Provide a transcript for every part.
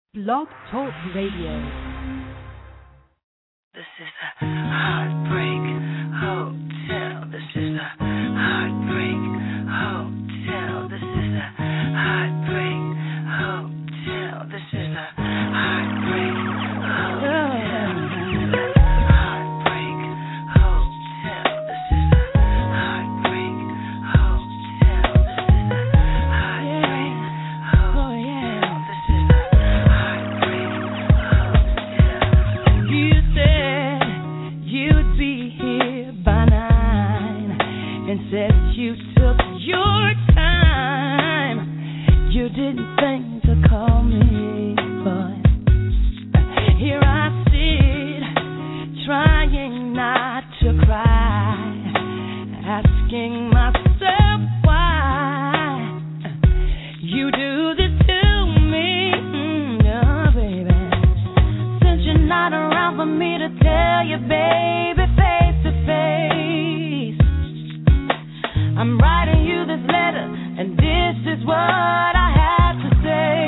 Blog Talk Radio. This is a Heartbreak Hotel. This is a Heartbreak Hotel. This is a Heartbreak Hotel. This is a Heartbreak Hotel. Heartbreak Hotel. This is a Heartbreak Hotel. This is a Heartbreak Hotel. This is a Heartbreak Hotel. You said you'd be here by 9 and said you took your time. You didn't think to call me, but here I sit, trying not to cry, asking myself why you do this to me, oh baby. Since you're not around for me to tell you, baby, face to face, I'm writing you this letter, and this is what I have to say.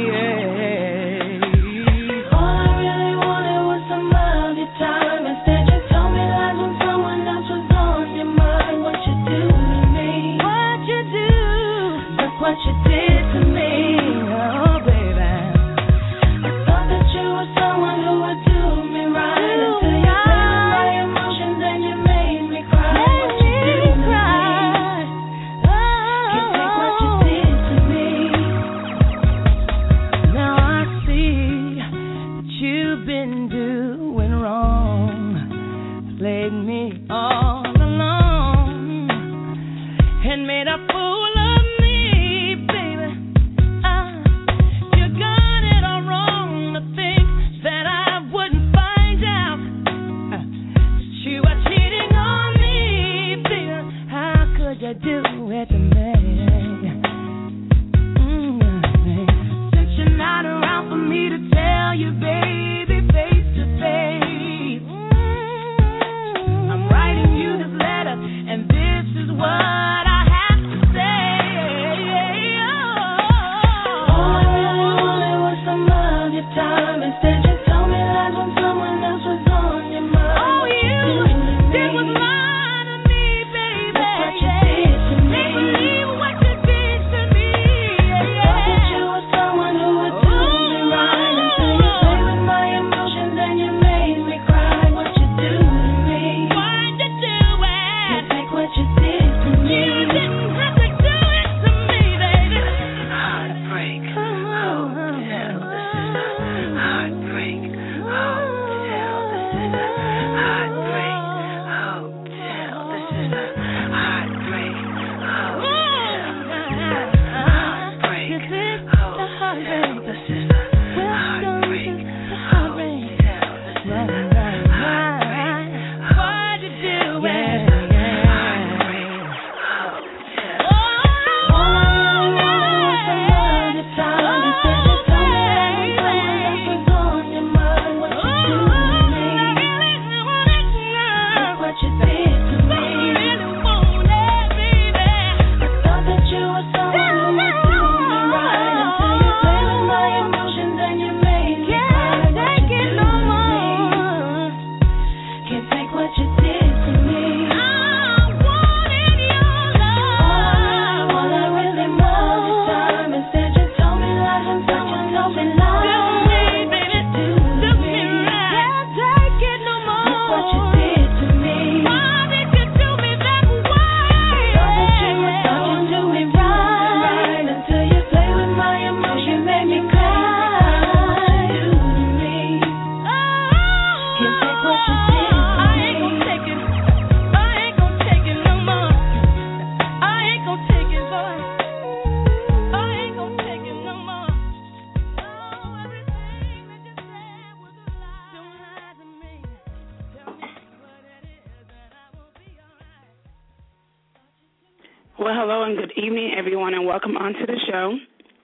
All I really wanted was some of your time. Instead, you told me lies when someone else was on your mind. What you do to me? What you do? Look what you did to me, oh baby. I thought that you were someone who would do me right until you played with my emotions and you made me cry. What you do to me? Can't take what you did to me. Now I see that you've been doing wrong, played me all along, and made a fool of me, baby. You got it all wrong to think that I wouldn't find out that you are cheating on me, baby. How could you do it to me? Since you're not around for me to tell you, baby, face to face, I'm writing you this letter, and this is what I have to say. All I really wanted was some of your time. Instead, you told me lies when someone else was on your mind. Oh, you did was lie to me, baby. That's what you did to me. Can't believe what you did to me. I thought that you were someone who would do me right until you played with my emotions and you made me cry. What you do to me? Why'd you do it? Can't take what you did to me. You didn't have to do it to me, baby. Heartbreak Hotel. This is a Heartbreak Hotel. This is a Heartbreak Hotel. This is a Heartbreak Hotel. Heartbreak Hotel. This is a Heartbreak Hotel. This is a Heartbreak. Why'd you do it? Heartbreak Hotel. All I really wanted was some of your time. Instead, you told me that when someone else was on your mind. What you do to me? Look what you did to me. I thought that you were someone who would do me right until you played with my emotions and you made me cry. What you do to me? Can't take what you did to me. I wanted your love. All I really wanted was time. Instead, you told me lies when someone told me lies. What you do to me? Can't take it no more. Look what you did to me. Why did you do me that way? I thought that you were someone to do me right until you played with my emotions, made me cry. What you do to me? Can't take what you did to me. I ain't gonna take it. I ain't gonna take it no more. I ain't gonna take it, boy. I ain't gonna take it no more. Oh, everything that you said was a lie. Don't lie to me. Tell me what it is, and I will be alright. Well, hello and good evening, everyone, and welcome onto the show.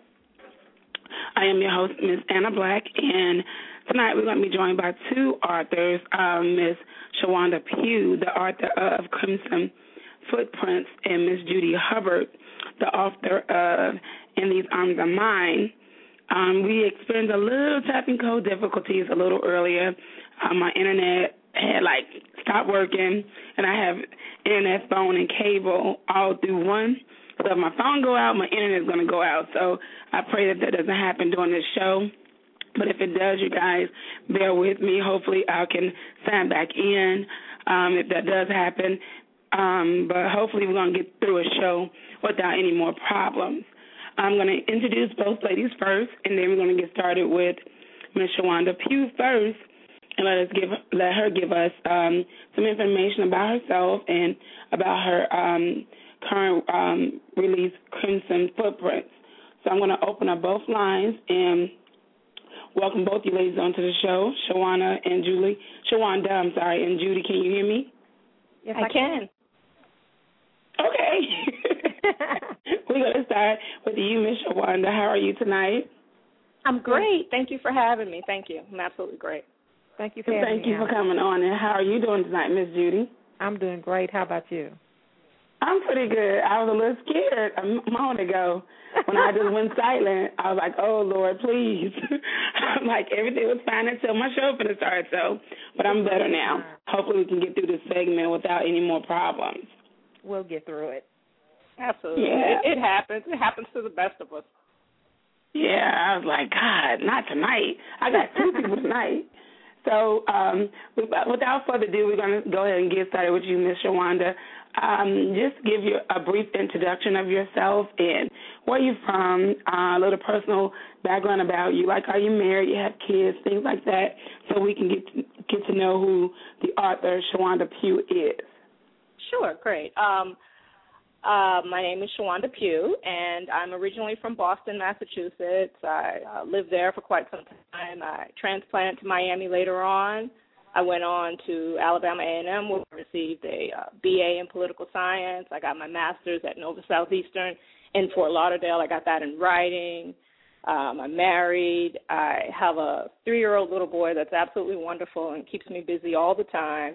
I am your host, Miss Anna Black, and tonight we're going to be joined by two authors, Miss Shawanda Pugh, the author of Crimson Footprints, and Miss Judy Hubbard, the author of In These Arms Are Mine. We experienced a little technical difficulties a little earlier. My internet had stopped working, and I have internet, phone, and cable all through one. So if my phone go out, my internet is going to go out. So I pray that doesn't happen during this show. But if it does, you guys bear with me. Hopefully I can sign back in if that does happen. But hopefully we're going to get through a show without any more problems. I'm going to introduce both ladies first, and then we're going to get started with Ms. Shawanda Pugh first, and let her give us some information about herself and about her current release, Crimson Footprints. So I'm going to open up both lines and welcome both you ladies onto the show, Shawanda and Judy. Can you hear me? Yes, I can. Okay. We're going to start with you, Ms. Shawanda. How are you tonight? I'm great. Thank you for having me. Thank you. I'm absolutely great. Thank you for having me. Thank you for coming on. And how are you doing tonight, Miss Judy? I'm doing great. How about you? I'm pretty good. I was a little scared a moment ago when I just went silent. I was like, oh, Lord, please. I'm like, everything was fine until my show finished started, but I'm better now. Hopefully we can get through this segment without any more problems. We'll get through it. Absolutely. Yeah. It happens. It happens to the best of us. Yeah, I was like, God, not tonight. I got two people tonight. So without further ado, we're going to go ahead and get started with you, Ms. Shawanda. Just give you a brief introduction of yourself and where you're from, a little personal background about you, like are you married, you have kids, things like that, so we can get to know who the author Shawanda Pugh is. Sure, great. My name is Shawanda Pugh, and I'm originally from Boston, Massachusetts. I lived there for quite some time. I transplanted to Miami later on. I went on to Alabama A&M, where I received a BA in political science. I got my master's at Nova Southeastern in Fort Lauderdale. I got that in writing. I'm married. I have a 3-year-old little boy that's absolutely wonderful and keeps me busy all the time.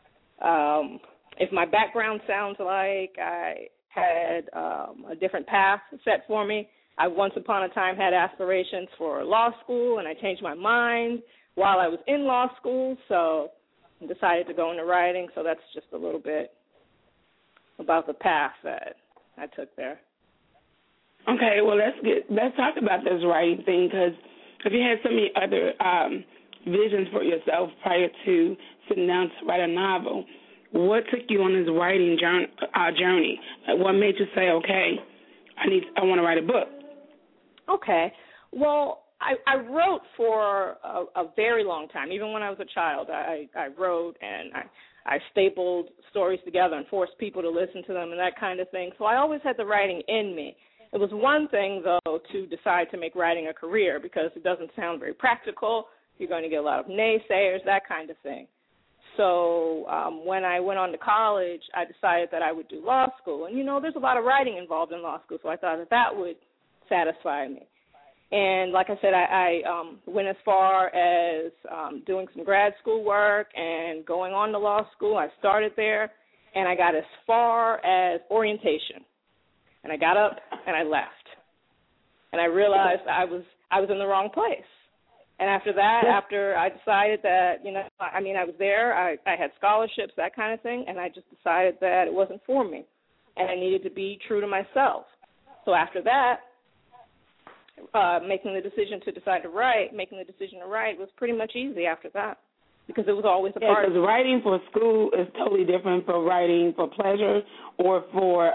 If my background sounds like I had a different path set for me, I once upon a time had aspirations for law school, and I changed my mind while I was in law school, so I decided to go into writing. So that's just a little bit about the path that I took there. Okay, well, let's talk about this writing thing, because if you had so many other visions for yourself prior to sitting down to write a novel, what took you on this writing journey? Like, what made you say, okay, I want to write a book? Okay. Well, I wrote for a very long time. Even when I was a child, I wrote and I stapled stories together and forced people to listen to them and that kind of thing. So I always had the writing in me. It was one thing, though, to decide to make writing a career because it doesn't sound very practical. You're going to get a lot of naysayers, that kind of thing. So when I went on to college, I decided that I would do law school. And, there's a lot of writing involved in law school, so I thought that would satisfy me. And like I said, I went as far as doing some grad school work and going on to law school. I started there, and I got as far as orientation. And I got up and I left. And I realized I was in the wrong place. And after that, after I decided that, I was there, I had scholarships, that kind of thing, and I just decided that it wasn't for me, and I needed to be true to myself. So after that, making the decision to write was pretty much easy after that, because it was always a part of it. Because writing for school is totally different from writing for pleasure or for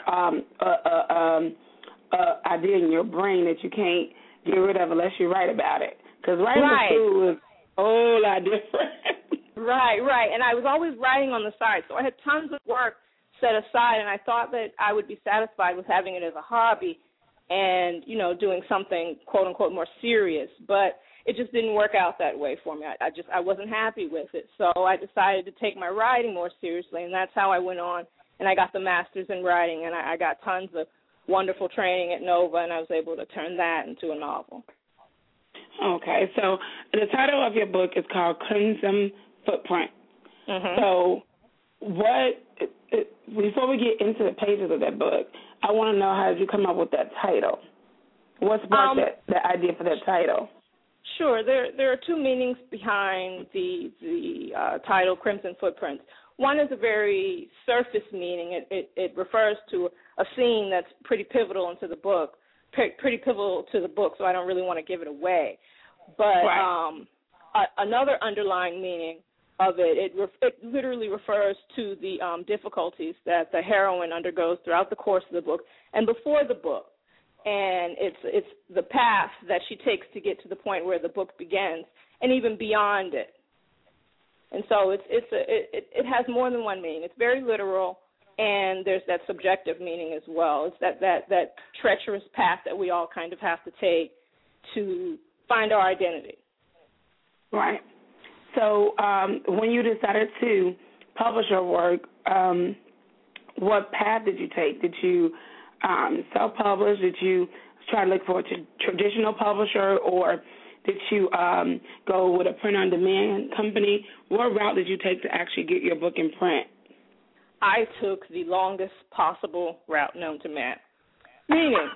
idea in your brain that you can't get rid of unless you write about it. Because writing for school is a whole lot different. Right. And I was always writing on the side, so I had tons of work set aside, and I thought that I would be satisfied with having it as a hobby and, doing something, quote, unquote, more serious. But it just didn't work out that way for me. I wasn't happy with it. So I decided to take my writing more seriously, and that's how I went on. And I got the master's in writing, and I got tons of wonderful training at Nova, and I was able to turn that into a novel. Okay, so the title of your book is called Crimson Footprint. Mm-hmm. So before we get into the pages of that book, I want to know, how did you come up with that title? What sparked that idea for that title? Sure. There are two meanings behind the title Crimson Footprints. One is a very surface meaning. It refers to a scene that's pretty pivotal to the book, so I don't really want to give it away. But another underlying meaning of it literally refers to the difficulties that the heroine undergoes throughout the course of the book and before the book. And it's the path that she takes to get to the point where the book begins, and even beyond it. And so it has more than one meaning. It's very literal, and there's that subjective meaning as well. It's that treacherous path that we all kind of have to take to find our identity. Right. So when you decided to publish your work, what path did you take? Did you self-publish? Did you try to look for a traditional publisher, or did you go with a print-on-demand company? What route did you take to actually get your book in print? I took the longest possible route known to man, meaning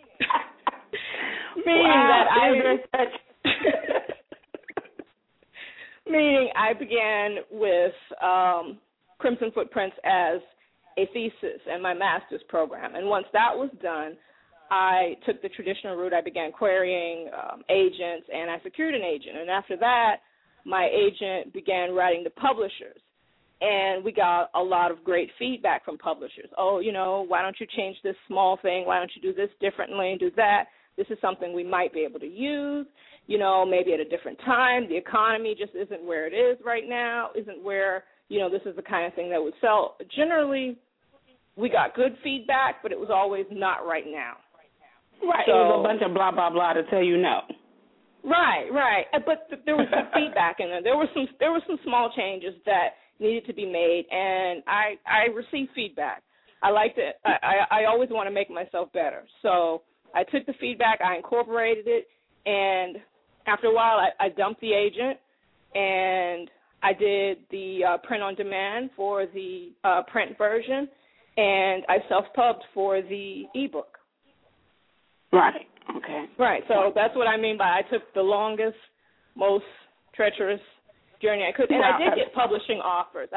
meaning I began with Crimson Footprints as a thesis and my master's program. And once that was done, I took the traditional route. I began querying agents, and I secured an agent. And after that, my agent began writing to publishers. And we got a lot of great feedback from publishers. Oh, why don't you change this small thing? Why don't you do this differently and do that? This is something we might be able to use, maybe at a different time. The economy just isn't where it is right now, isn't where, this is the kind of thing that would sell. Generally, we got good feedback, but it was always not right now. Right, so, it was a bunch of blah, blah, blah to tell you no. Right. But there was some feedback in there. There were some small changes that needed to be made, and I received feedback. I liked it. I always want to make myself better. So I took the feedback, I incorporated it, and after a while I dumped the agent, and I did the print-on-demand for the print version, and I self-pubbed for the ebook. Right, okay. Right, so that's what I mean by I took the longest, most treacherous journey I could. And I did get publishing offers.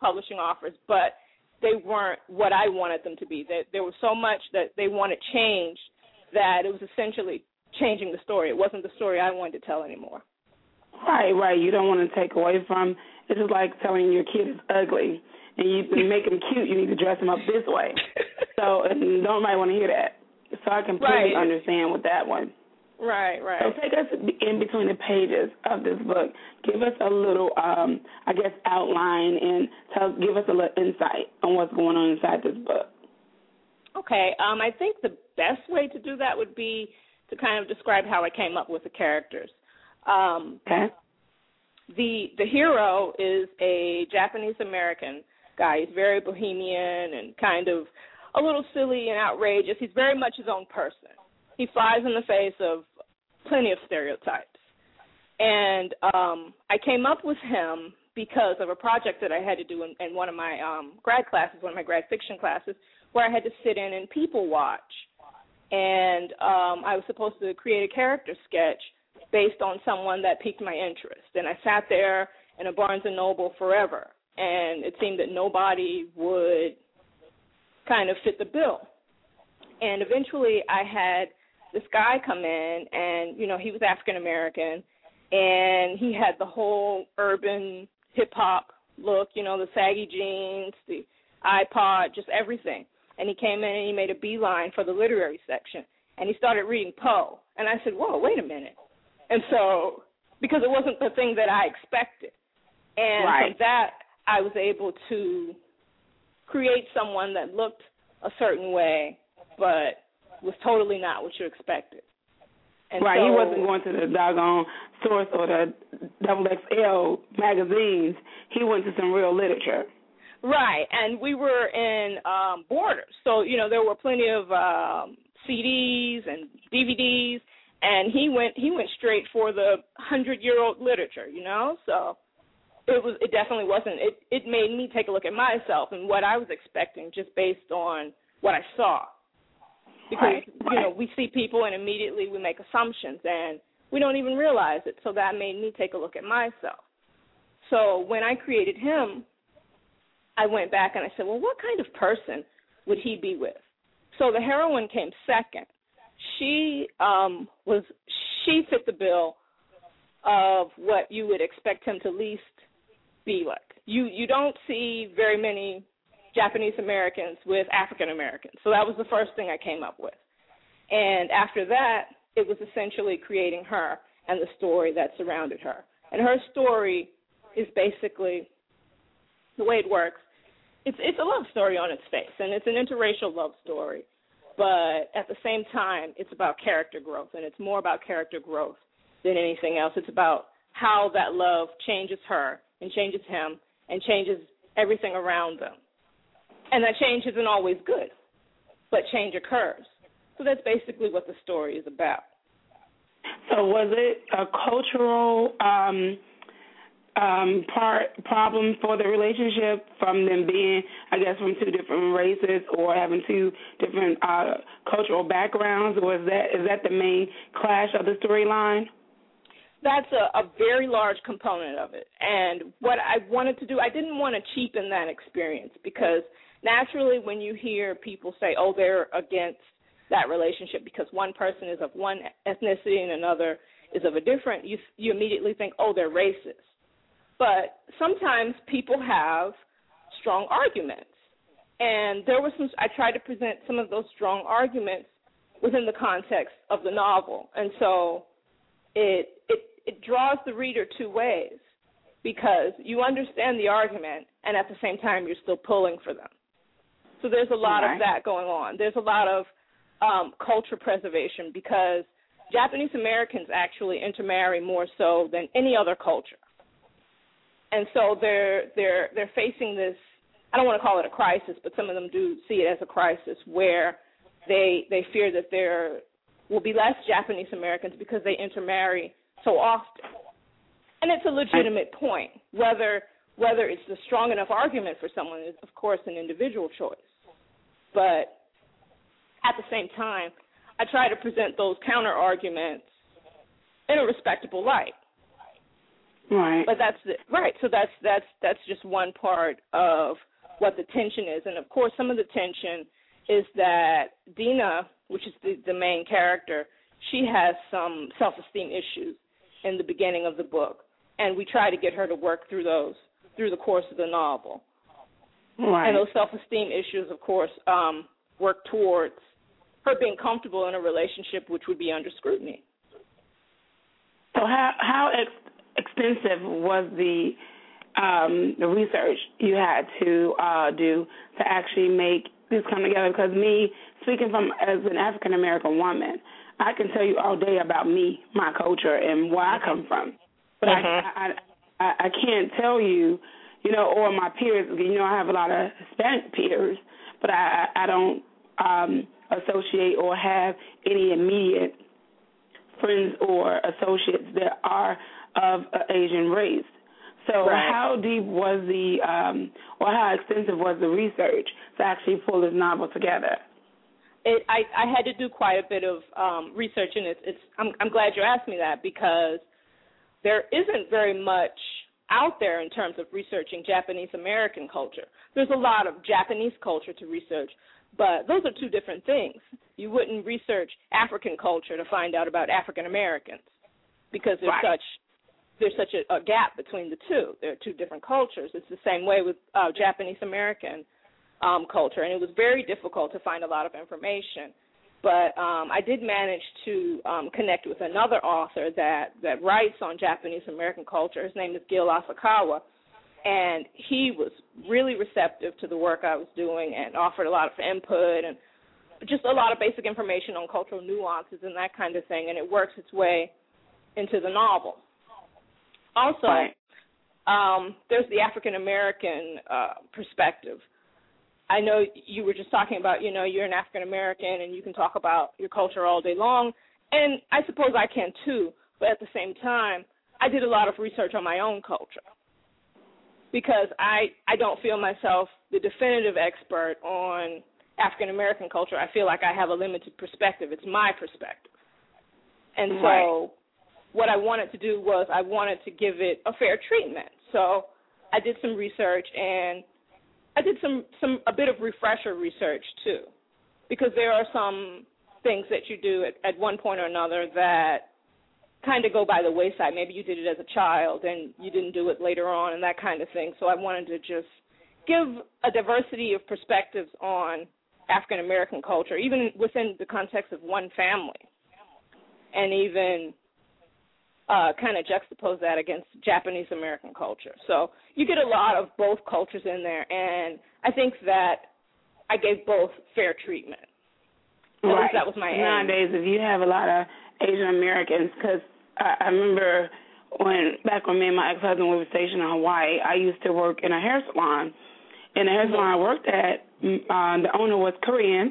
But they weren't what I wanted them to be. There was so much that they wanted changed that it was essentially changing the story. It wasn't the story I wanted to tell anymore. Right. You don't want to take away from. It's just like telling your kid is ugly, and you make him cute. You need to dress him up this way. So nobody want to hear that. So I completely understand with that one. Right. So take us in between the pages of this book. Give us a little, outline and give us a little insight on what's going on inside this book. Okay. I think the best way to do that would be to kind of describe how I came up with the characters. Okay. The hero is a Japanese-American guy. He's very bohemian and kind of a little silly and outrageous. He's very much his own person. He flies in the face of plenty of stereotypes. And I came up with him because of a project that I had to do in one of my grad grad fiction classes, where I had to sit in and people watch. And I was supposed to create a character sketch based on someone that piqued my interest. And I sat there in a Barnes & Noble forever, and it seemed that nobody would kind of fit the bill. And eventually I had this guy come in, and, he was African-American, and he had the whole urban hip-hop look, the saggy jeans, the iPod, just everything. And he came in and he made a beeline for the literary section, and he started reading Poe. And I said, whoa, wait a minute. And so, because it wasn't the thing that I expected. And from that, I was able to create someone that looked a certain way, but was totally not what you expected. And so, he wasn't going to the doggone source or the XXL magazines. He went to some real literature. Right, and we were in Borders, so there were plenty of CDs and DVDs, and he went straight for the 100-year-old literature, So it definitely wasn't. It made me take a look at myself and what I was expecting just based on what I saw. because, we see people and immediately we make assumptions and we don't even realize it. So that made me take a look at myself. So when I created him, I went back and I said, well, what kind of person would he be with? So the heroine came second. She fit the bill of what you would expect him to least be like. You don't see very many Japanese Americans with African Americans. So that was the first thing I came up with. And after that, it was essentially creating her and the story that surrounded her. And her story is basically, the way it works, it's a love story on its face, and it's an interracial love story. But at the same time, it's about character growth, and it's more about character growth than anything else. It's about how that love changes her and changes him and changes everything around them. And that change isn't always good, but change occurs. So that's basically what the story is about. So was it a cultural problem for the relationship, from them being, I guess, from two different races or having two different cultural backgrounds, or is that the main clash of the storyline? That's a very large component of it. And what I wanted to do, I didn't want to cheapen that experience, because naturally when you hear people say, oh, they're against that relationship because one person is of one ethnicity and another is of a different, you immediately think, oh, they're racist. But sometimes people have strong arguments. And I tried to present some of those strong arguments within the context of the novel. And so it draws the reader two ways, because you understand the argument and at the same time you're still pulling for them. So there's a lot of that going on. There's a lot of culture preservation, because Japanese Americans actually intermarry more so than any other culture. And so they're facing this, I don't want to call it a crisis, but some of them do see it as a crisis, where they fear that there will be less Japanese Americans because they intermarry so often. And it's a legitimate point. Whether it's a strong enough argument for someone is, of course, an individual choice. But at the same time, I try to present those counter-arguments in a respectable light. Right. But that's it. Right. So that's just one part of what the tension is. And, of course, some of the tension is that Dina, which is the main character, she has some self-esteem issues in the beginning of the book. And we try to get her to work through those through the course of the novel. Right. And those self-esteem issues, of course, work towards her being comfortable in a relationship which would be under scrutiny. So how extensive was the research you had to do to actually make this come together? Because me, speaking as an African-American woman, I can tell you all day about me, my culture, and where I come from. But I can't tell you, or my peers. I have a lot of Hispanic peers, but I don't associate or have any immediate friends or associates that are of Asian race. So how deep was or how extensive was the research to actually pull this novel together? I had to do quite a bit of research, and I'm glad you asked me that, because there isn't very much out there in terms of researching Japanese American culture. There's a lot of Japanese culture to research, but those are two different things. You wouldn't research African culture to find out about African Americans, because there's such a gap between the two. There are two different cultures. It's the same way with Japanese American culture, and it was very difficult to find a lot of information. But I did manage to connect with another author that writes on Japanese American culture. His name is Gil Asakawa, and he was really receptive to the work I was doing and offered a lot of input and just a lot of basic information on cultural nuances and that kind of thing, and it works its way into the novel. Also, there's the African-American perspective. I know you were just talking about, you're an African-American and you can talk about your culture all day long, and I suppose I can too, but at the same time, I did a lot of research on my own culture, because I don't feel myself the definitive expert on African American culture, I feel like I have a limited perspective. It's my perspective. And so Right. what I wanted to do was I wanted to give it a fair treatment. So I did some research, and I did a bit of refresher research too, because there are some things that you do at one point or another that kind of go by the wayside. Maybe you did it as a child and you didn't do it later on and that kind of thing. So I wanted to just give a diversity of perspectives on African American culture, even within the context of one family, and even kind of juxtapose that against Japanese American culture. So you get a lot of both cultures in there, and I think that I gave both fair treatment. At least that was my aim. Nowadays, if you have a lot of Asian Americans, because I remember back when me and my ex-husband were stationed in Hawaii, I used to work in a hair salon. In the hair salon I worked at, the owner was Korean.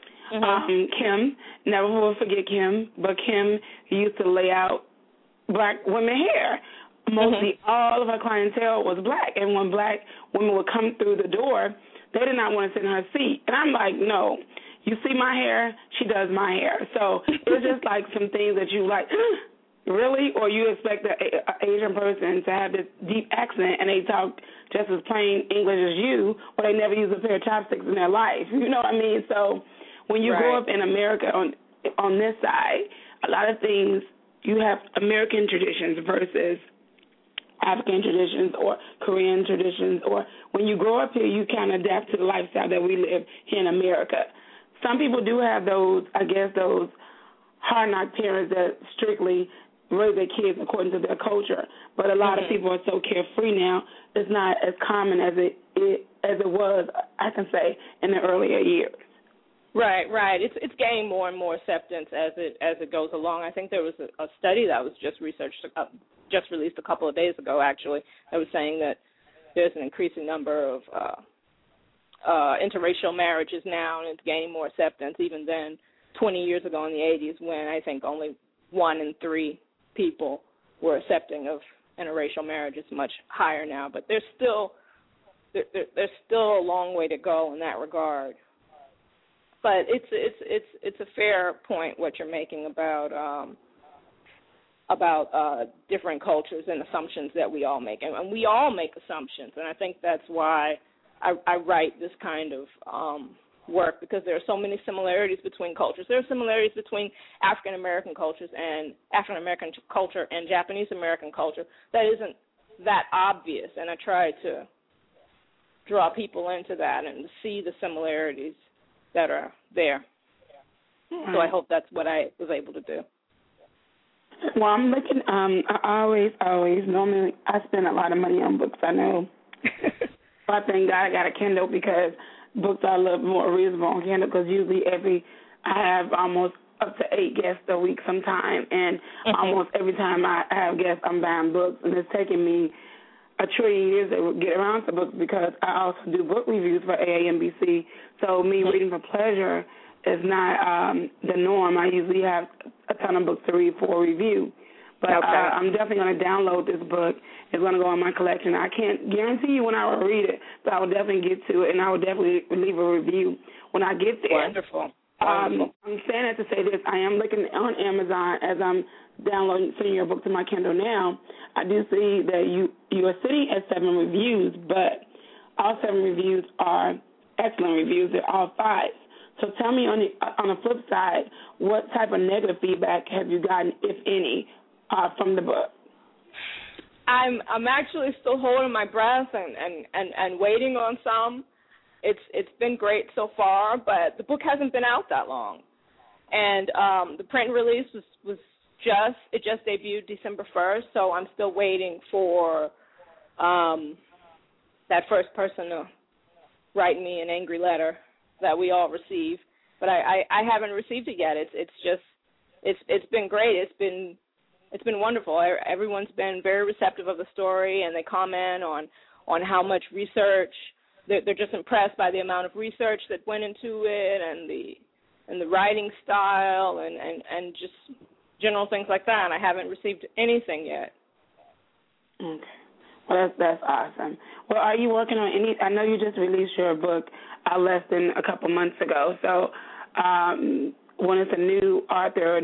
Kim, never will forget Kim, but Kim used to lay out black women hair. Mostly all of her clientele was black, and when black women would come through the door, they did not want to sit in her seat. And I'm like, no, you see my hair, she does my hair. So it's just like some things that you like, really? Or you expect an Asian person to have this deep accent and they talk just as plain English as you, or they never use a pair of chopsticks in their life. You know what I mean? So when you grow up in America on this side, a lot of things, you have American traditions versus African traditions or Korean traditions, or when you grow up here, you kind of adapt to the lifestyle that we live here in America. Some people do have those, I guess, those hard-knock parents that strictly raise their kids according to their culture, but a lot of people are so carefree now, it's not as common as it was, I can say, in the earlier years. Right. It's gaining more and more acceptance as it goes along. I think there was a study that was just released a couple of days ago, actually, that was saying that there's an increasing number of interracial marriages now, and it's gaining more acceptance. Even then, 20 years ago in the 80s, when I think only 1 in 3 people were accepting of interracial marriage, it's much higher now. But there's still a long way to go in that regard. But it's a fair point what you're making about different cultures and assumptions that we all make, and we all make assumptions, and I think that's why I write this kind of work, because there are so many similarities between cultures. There are similarities between African American cultures and African American culture and Japanese American culture that isn't that obvious, and I try to draw people into that and see the similarities that are there. So I hope that's what I was able to do. Well, I'm looking, I always, normally I spend a lot of money on books, I know. I thank God I got a Kindle, because books are a little more reasonable on Kindle, because usually I have almost up to 8 guests a week sometime, and almost every time I have guests, I'm buying books, and it's taken me a trillion years to get around to books, because I also do book reviews for AAMBC. So me reading for pleasure is not the norm. I usually have a ton of books to read for a review. But I'm definitely going to download this book. It's going to go in my collection. I can't guarantee you when I will read it, but I will definitely get to it, and I will definitely leave a review when I get there. Wonderful. I'm saying that to say this. I am looking on Amazon as I'm sending your book to my Kindle now. I do see that you are sitting at 7 reviews, but all 7 reviews are excellent reviews. They're all 5. So tell me on the flip side, what type of negative feedback have you gotten, if any, from the book? I'm actually still holding my breath and waiting on some. It's been great so far, but the book hasn't been out that long, and the print release just debuted December 1st, so I'm still waiting for that first person to write me an angry letter that we all receive, but I haven't received it yet. It's been great. It's been wonderful. Everyone's been very receptive of the story, and they comment on how much research. They're just impressed by the amount of research that went into it, and the writing style, and just general things like that. And I haven't received anything yet. Okay. Well, that's awesome. Well, are you working on any? I know you just released your book, less than a couple months ago. So when it's a new author,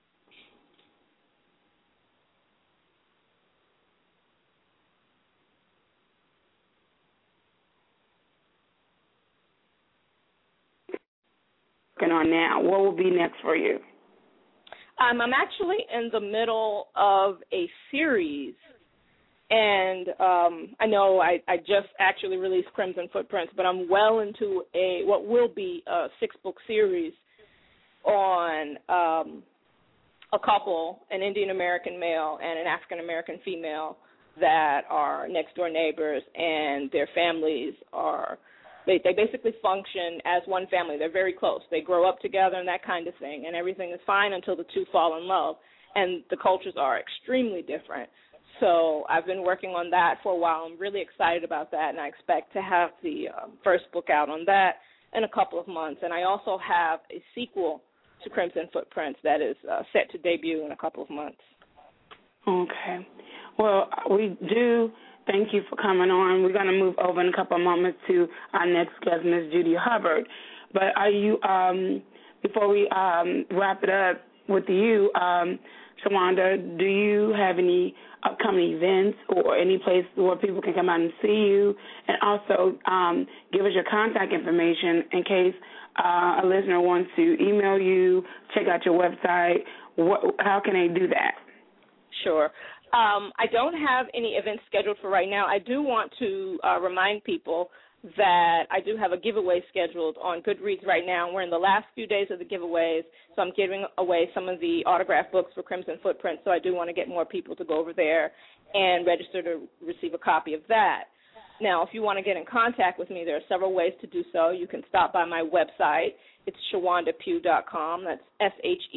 working on now, what will be next for you? I'm actually in the middle of a series, and I know I just actually released Crimson Footprints, but I'm well into what will be a 6-book series on a couple, an Indian American male and an African American female, that are next door neighbors, and their families are. They basically function as one family. They're very close. They grow up together and that kind of thing, and everything is fine until the two fall in love, and the cultures are extremely different. So I've been working on that for a while. I'm really excited about that, and I expect to have the first book out on that in a couple of months. And I also have a sequel to Crimson Footprints that is set to debut in a couple of months. Okay. Well, we do thank you for coming on. We're going to move over in a couple of moments to our next guest, Ms. Judy Hubbard. But are you, before we wrap it up with you, Shawanda, do you have any upcoming events or any place where people can come out and see you? And also give us your contact information in case a listener wants to email you, check out your website. How can they do that? Sure. I don't have any events scheduled for right now. I do want to remind people that I do have a giveaway scheduled on Goodreads right now. We're in the last few days of the giveaways, so I'm giving away some of the autographed books for Crimson Footprints, so I do want to get more people to go over there and register to receive a copy of that. Now, if you want to get in contact with me, there are several ways to do so. You can stop by my website. It's ShawandaPugh.com. That's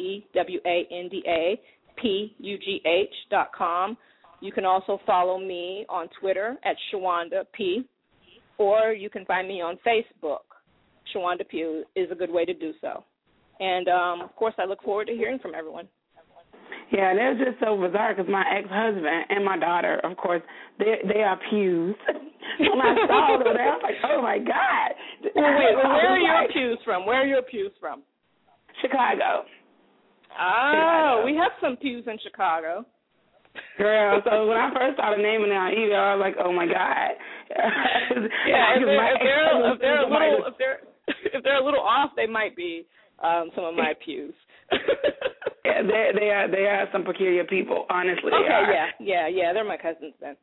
SHEWANDAPUGH.com. You can also follow me on Twitter at Shawanda P, or you can find me on Facebook. Shawanda Pugh is a good way to do so. And, of course, I look forward to hearing from everyone. Yeah, and it's just so bizarre because my ex-husband and my daughter, of course, they are Pews. When I saw them, I was like, oh, my God. Wait, where are your Pews from? Where are your Pews from? Chicago. Oh, we have some Pews in Chicago. Girl, so when I first started naming our email, I was like, oh, my God. Yeah, if they're a little off, they might be some of my Pews. Yeah, they are some peculiar people, honestly. Okay, yeah, they're my cousins then.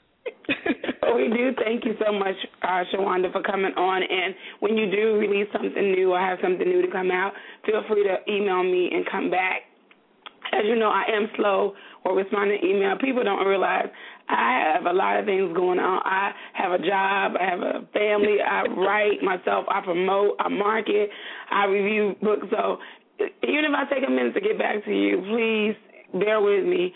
Well, we do thank you so much, Shawanda, for coming on. And when you do release something new or have something new to come out, feel free to email me and come back. As you know, I am slow or responding to email. People don't realize I have a lot of things going on. I have a job. I have a family. I write myself. I promote. I market. I review books. So even if I take a minute to get back to you, please bear with me.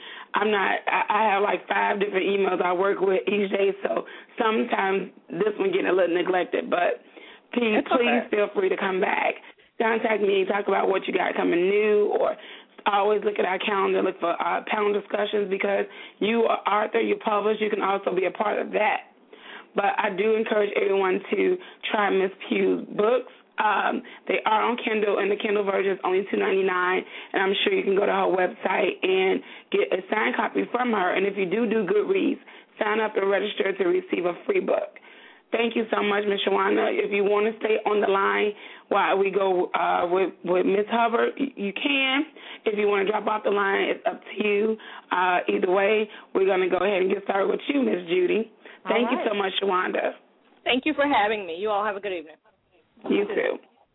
I have like 5 different emails I work with each day, so sometimes this one getting a little neglected. But please feel free to come back. Contact me, talk about what you got coming new, or always look at our calendar, look for panel discussions, because you are author, you publish, you can also be a part of that. But I do encourage everyone to try Miss Pugh's books. They are on Kindle, and the Kindle version is only $2.99, and I'm sure you can go to her website and get a signed copy from her. And if you do Goodreads, sign up and register to receive a free book. Thank you so much, Ms. Shawanda. If you want to stay on the line while we go with Ms. Hubbard, you can. If you want to drop off the line, it's up to you. Either way, we're going to go ahead and get started with you, Ms. Judy. Thank you so much, Shawanda. Thank you for having me. You all have a good evening. You too.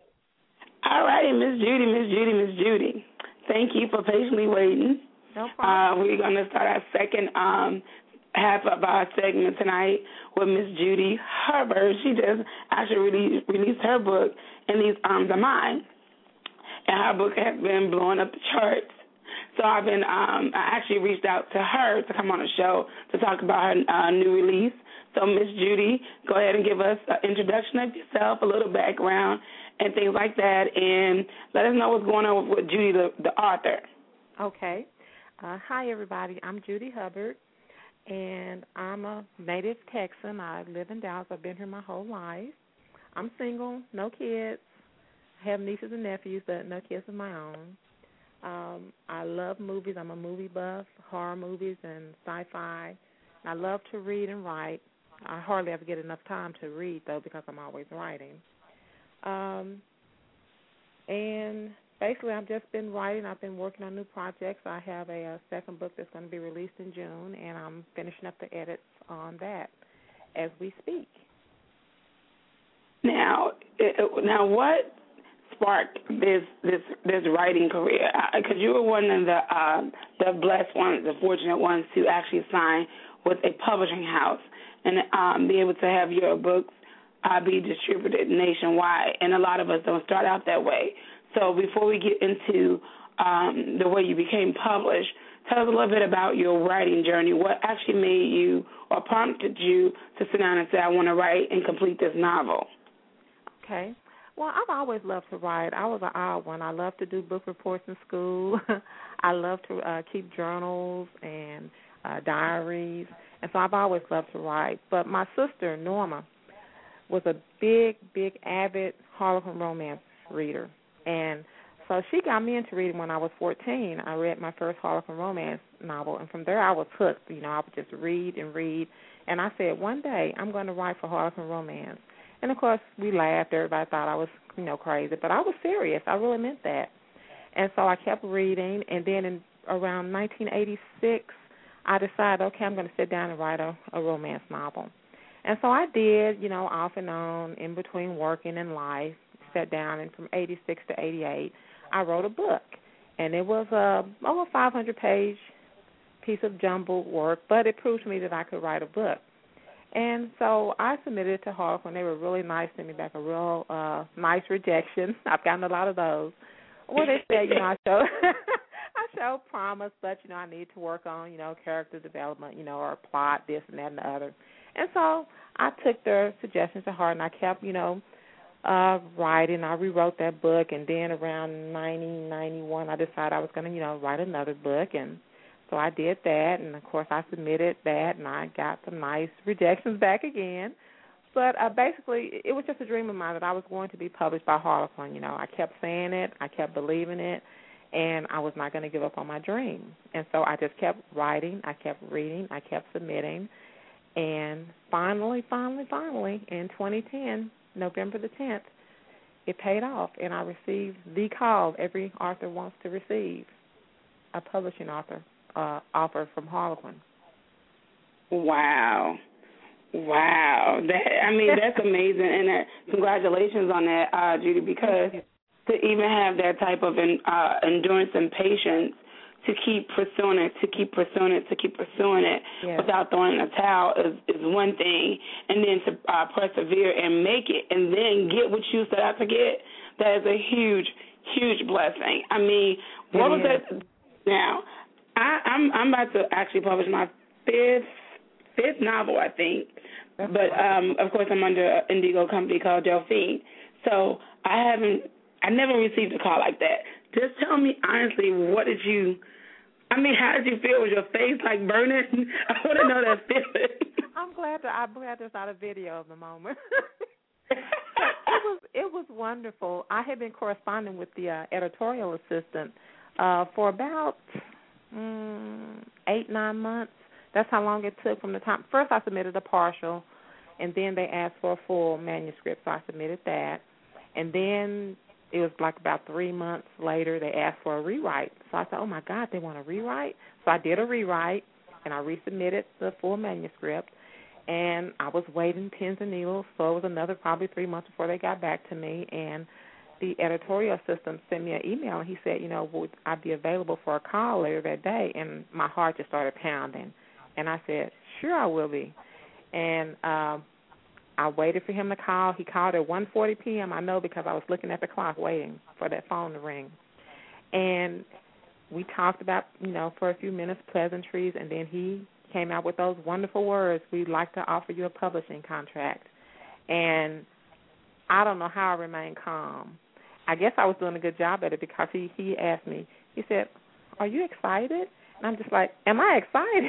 All righty, Miss Judy. Thank you for patiently waiting. No problem. We're going to start our second half of our segment tonight with Miss Judy Hubbard. She just actually released her book, In These Arms Are Mine. And her book has been blowing up the charts. So I actually reached out to her to come on the show to talk about her new release. So, Miss Judy, go ahead and give us an introduction of yourself, a little background, and things like that, and let us know what's going on with Judy, the author. Okay. Hi, everybody. I'm Judy Hubbard, and I'm a native Texan. I live in Dallas. I've been here my whole life. I'm single, no kids. I have nieces and nephews, but no kids of my own. I love movies. I'm a movie buff, horror movies and sci-fi. I love to read and write. I hardly ever get enough time to read, though, because I'm always writing. And basically, I've just been writing. I've been working on new projects. I have a second book that's going to be released in June, and I'm finishing up the edits on that as we speak. Now what sparked this writing career? Because you were one of the blessed ones, the fortunate ones to actually sign with a publishing house and be able to have your books be distributed nationwide. And a lot of us don't start out that way. So before we get into the way you became published, tell us a little bit about your writing journey. What actually made you or prompted you to sit down and say, I want to write and complete this novel? Okay. Well, I've always loved to write. I was an odd one. I loved to do book reports in school. I love to keep journals and diaries. And so I've always loved to write. But my sister, Norma, was a big, big, avid Harlequin romance reader. And so she got me into reading when I was 14. I read my first Harlequin romance novel, and from there I was hooked. You know, I would just read and read. And I said, one day I'm going to write for Harlequin romance. And, of course, we laughed. Everybody thought I was, crazy. But I was serious. I really meant that. And so I kept reading. And then in around 1986, I decided, okay, I'm going to sit down and write a romance novel. And so I did, off and on, in between working and life, sat down. And from 86 to 88, I wrote a book. And it was over 500-page piece of jumbled work, but it proved to me that I could write a book. And so I submitted it to Harlequin. They were really nice to me, back a real nice rejection. I've gotten a lot of those. Well, they said, I showed promise, but, I need to work on, character development, or plot, this and that and the other. And so I took their suggestions to heart, and I kept, writing. I rewrote that book, and then around 91, I decided I was going to, write another book, and so I did that, and, of course, I submitted that, and I got some nice rejections back again. But basically, it was just a dream of mine that I was going to be published by Harlequin. I kept saying it, I kept believing it, and I was not going to give up on my dream. And so I just kept writing, I kept reading, I kept submitting, and finally, in 2010, November the 10th, it paid off, and I received the call every author wants to receive, a publishing offer from Harlequin. Wow. That's amazing, and congratulations on that, Judy, because to even have that type of endurance and patience to keep pursuing it yes. without throwing a towel is one thing, and then to persevere and make it and then get what you set out to get, that is a huge, huge blessing. I mean, what was that? Now, I'm about to actually publish my fifth novel, I think. That's but of course I'm under an Indigo company called Delphine. So I never received a call like that. Just tell me honestly, how did you feel? Was your face like burning? I want to know that feeling. I'm glad there's not a video of the moment. It was wonderful. I had been corresponding with the editorial assistant for about 8-9 months. That's how long it took from the time. First I submitted a partial, and then they asked for a full manuscript, so I submitted that. And then it was like about 3 months later they asked for a rewrite. So I said, oh, my God, they want a rewrite? So I did a rewrite, and I resubmitted the full manuscript. And I was waiting pins and needles, so it was another probably 3 months before they got back to me. And the editorial assistant sent me an email, and he said, would I be available for a call later that day? And my heart just started pounding. And I said, sure, I will be. And I waited for him to call. He called at 1:40 p.m. I know because I was looking at the clock waiting for that phone to ring. And we talked about, for a few minutes, pleasantries, and then he came out with those wonderful words, we'd like to offer you a publishing contract. And I don't know how I remained calm. I guess I was doing a good job at it because he asked me, he said, are you excited? And I'm just like, am I excited?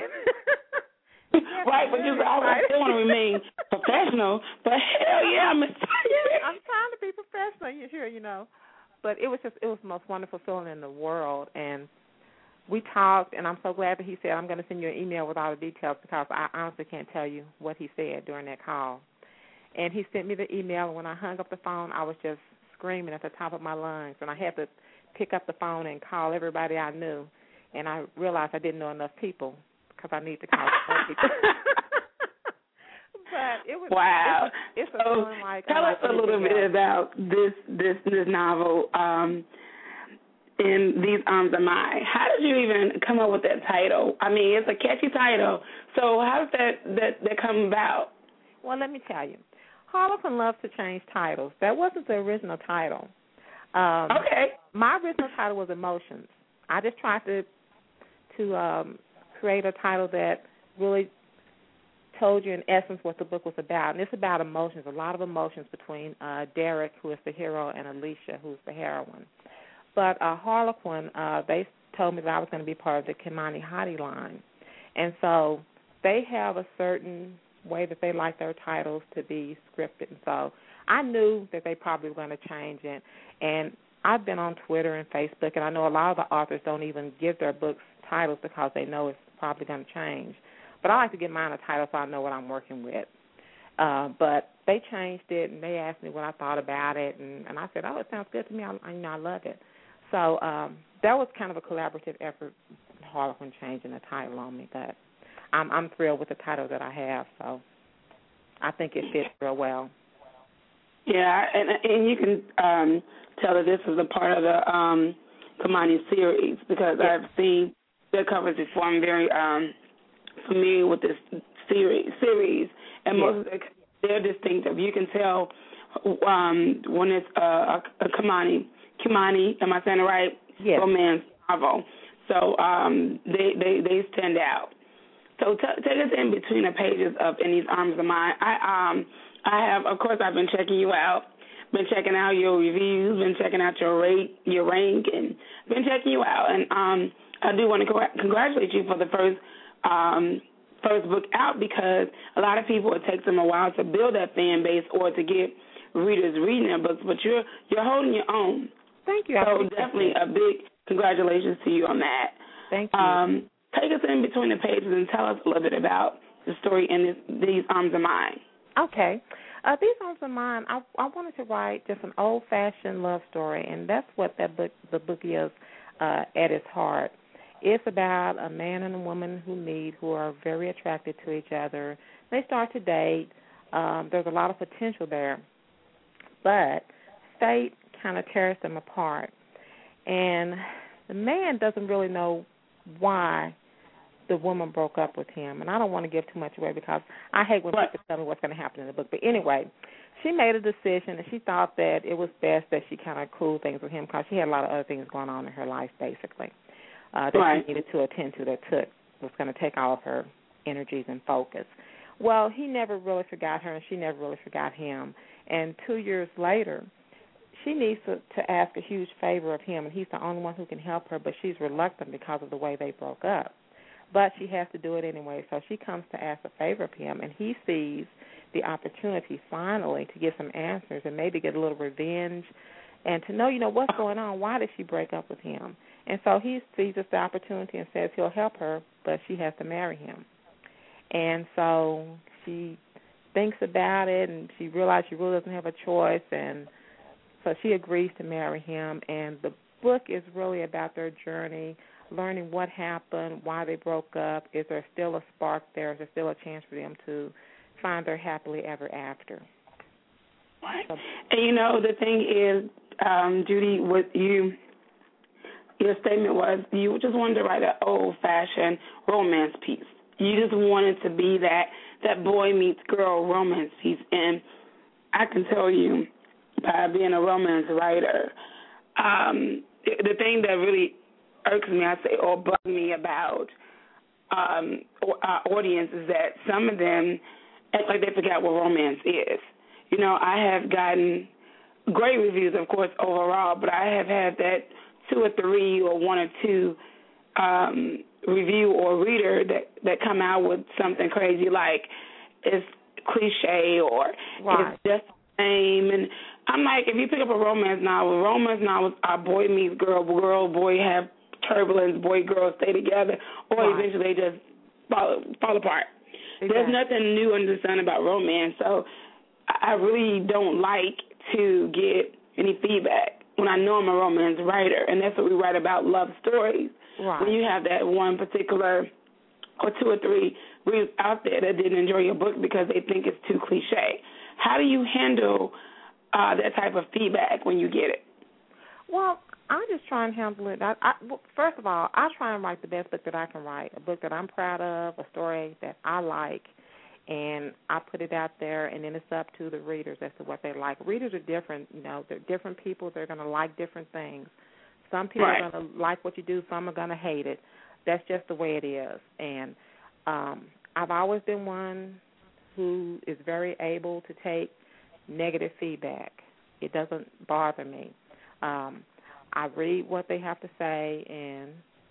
Right, but I still want to remain professional, but hell yeah, I'm excited. I'm trying to be professional here, But it was the most wonderful feeling in the world. And we talked, and I'm so glad that he said, I'm going to send you an email with all the details, because I honestly can't tell you what he said during that call. And he sent me the email, and when I hung up the phone, I was just screaming at the top of my lungs. And I had to pick up the phone and call everybody I knew. And I realized I didn't know enough people, because I need to call more people. But it was wow. It's a feeling like. Tell us a little bit about this novel, In These Arms Are Mine. How did you even come up with that title? I mean, it's a catchy title. So how did that come about? Well, let me tell you, Harlequin loves to change titles. That wasn't the original title. Okay. My original title was Emotions. I just tried to create a title that really told you in essence what the book was about. And it's about emotions, a lot of emotions between Derek, who is the hero, and Alicia, who's the heroine. But Harlequin, they told me that I was going to be part of the Kimani Hottie line. And so they have a certain way that they like their titles to be scripted. And so I knew that they probably were going to change it. And I've been on Twitter and Facebook, and I know a lot of the authors don't even give their books titles because they know it's probably going to change. But I like to give mine a title so I know what I'm working with. But they changed it, and they asked me what I thought about it, and I said, oh, it sounds good to me. I love it. So that was kind of a collaborative effort, Harlequin changing the title on me. But I'm thrilled with the title that I have, so I think it fits real well. Yeah, and you can tell that this is a part of the Kimani series, because yes. I've seen their covers before. I'm very familiar with this series, and most of they're distinctive. You can tell when it's a Kimani, am I saying it right? Yes. Romance novel. So they stand out. So take us in between the pages of In These Arms Are Mine. I have, of course, I've been checking you out, been checking out your reviews, been checking out your rank, and been checking you out. And I do want to congratulate you for the first book out, because a lot of people, it takes them a while to build that fan base or to get readers reading their books, but you're holding your own. Thank you. So definitely a big congratulations to you on that. Thank you. Take us in between the pages and tell us a little bit about the story in These Arms Are Mine. Okay. These Arms Are Mine, I wanted to write just an old-fashioned love story, and that's what the book is at its heart. It's about a man and a woman who meet, who are very attracted to each other. They start to date. There's a lot of potential there, but fate kind of tears them apart. And the man doesn't really know why the woman broke up with him. And I don't want to give too much away, because I hate when people tell me what's going to happen in the book. But anyway, she made a decision, and she thought that it was best that she kind of cool things with him, because she had a lot of other things going on in her life, basically, that she needed to attend to that was going to take all of her energies and focus. Well, he never really forgot her, and she never really forgot him. And 2 years later, she needs to ask a huge favor of him, and he's the only one who can help her, but she's reluctant because of the way they broke up. But she has to do it anyway, so she comes to ask a favor of him, and he sees the opportunity finally to get some answers and maybe get a little revenge and to know, what's going on. Why did she break up with him? And so he seizes the opportunity and says he'll help her, but she has to marry him. And so she thinks about it, and she realizes she really doesn't have a choice, and so she agrees to marry him. And the book is really about their journey, learning what happened, why they broke up. Is there still a spark there? Is there still a chance for them to find their happily ever after? Right. And the thing is, Judy, what your statement was, you just wanted to write an old-fashioned romance piece. You just wanted to be that boy meets girl romance piece. And I can tell you, by being a romance writer, the thing that really irks me, or bugs me about our audience is that some of them act like they forgot what romance is. I have gotten great reviews, of course, overall, but I have had that 2 or 3 or 1 or 2 review or reader that come out with something crazy like it's cliche or it's just the same. And I'm like, if you pick up a romance novels are boy meets girl, boy have turbulence, boy, girl stay together, or Right. eventually they just fall apart. Exactly. There's nothing new under the sun about romance, so I really don't like to get any feedback when I know I'm a romance writer, and that's what we write about, love stories. Right. When you have that one particular or two or three readers out there that didn't enjoy your book because they think it's too cliche, how do you handle that type of feedback when you get it? Well, I just try and handle it. Well, first of all, I try and write the best book that I can write, a book that I'm proud of, a story that I like, and I put it out there, and then it's up to the readers as to what they like. Readers are different. They're different people. They're going to like different things. Some people Right. are going to like what you do. Some are going to hate it. That's just the way it is. And I've always been one who is very able to take negative feedback. It doesn't bother me. I read what they have to say, and,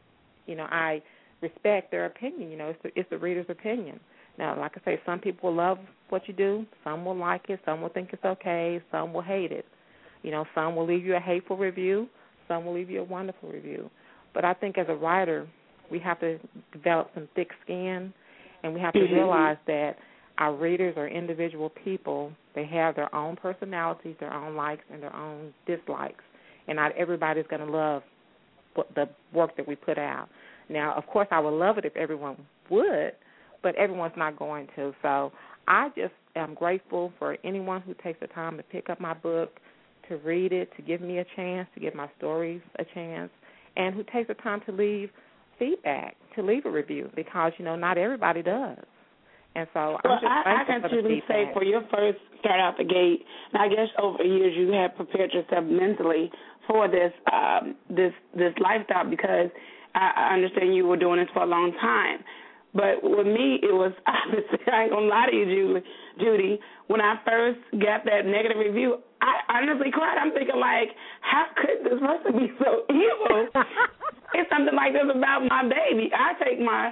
I respect their opinion. It's the reader's opinion. Now, like I say, some people will love what you do. Some will like it. Some will think it's okay. Some will hate it. Some will leave you a hateful review. Some will leave you a wonderful review. But I think as a writer, we have to develop some thick skin, and we have to realize that our readers are individual people. They have their own personalities, their own likes, and their own dislikes. And not everybody's going to love the work that we put out. Now, of course, I would love it if everyone would, but everyone's not going to. So I just am grateful for anyone who takes the time to pick up my book, to read it, to give me a chance, to give my stories a chance, and who takes the time to leave feedback, to leave a review, because, not everybody does. And so I'm just I thankful can for the truly say feedback. for your first start out the gate, and I guess over the years you have prepared yourself mentally for this lifestyle, because I understand you were doing this for a long time. But with me, it was opposite. I ain't going to lie to you, Judy. When I first got that negative review, I honestly cried. I'm thinking, like, how could this person be so evil? It's something like this about my baby. I take my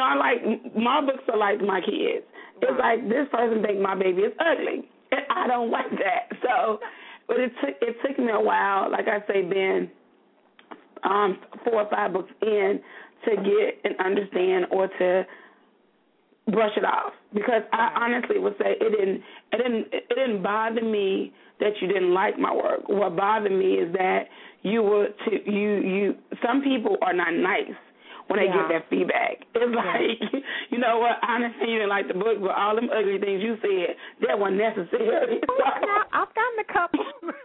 books are like my kids. It's like this person thinks my baby is ugly, and I don't like that. So, but it took me a while, like I say, being 4 or 5 books in, to get and understand or to brush it off, because I honestly would say it didn't bother me that you didn't like my work. What bothered me is that some people are not nice when they get that feedback. It's like, you know what, I understand you didn't like the book, but all them ugly things you said, that weren't necessary. I've gotten a couple.